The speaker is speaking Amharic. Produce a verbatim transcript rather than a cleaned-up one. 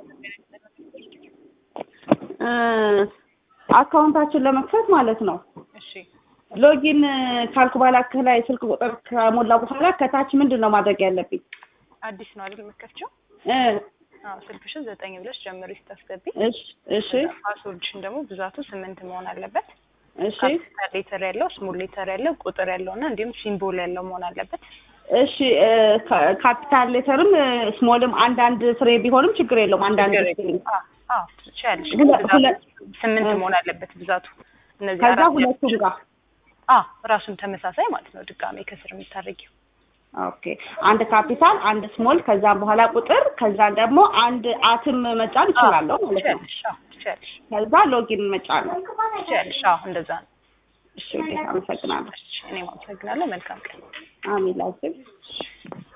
አካውንታችን ለመክፈት ማለት ነው። እሺ ሎጊን ካልኩ በኋላ ከላይ ስልክ ቁጥር ከሞላ በኋላ ከታች ምንድነው ማድረግ ያለብኝ? አዲስ ነው አይደል መከፍቻው? እ አዎ ስልክሽን ዘጠኝ ብለሽ ጀምሪ ስታስገቢ። እሺ እሺ ፓስወርድሽን ደግሞ ብዛቱ ስምንት መሆን አለበት። እሺ ካፒታል ሌተር ያለው ስሞል ሌተር ያለው ቁጥር ያለውና እንዲሁም ሲምቦል ያለው መሆን አለበት። እሺ ካፒታል ሌተርም ስሞልም አንድ አንድ ፍሬ ቢሆንም ችግር የለውም። አንድ አንድ ፍሬ አዎ አዎ ትችያለሽ። ስምንት መሆን አለበት ብዛቱ። እነዚህ ከዛ ሁለቱም ጋር አዎ ራሱን ተመሳሳይ ማለት ነው። ድጋሜ ከስር የምታረጊው ኦኬ አንድ ካፒታል አንድ ስሞል ከዛ በኋላ ቁጥር ከዛ ደግሞ አንድ አትም መጫን ይችላልው ማለት ነው። አዎ ትችያለሽ። ከዛ ሎጊን መጫን ነው። ትችያለሽ። አዎ እንደዛ ነው። እሺ አመሰግናለሁ። እኔም አመሰግናለሁ። መልካም ቀን። አሜን ላይክ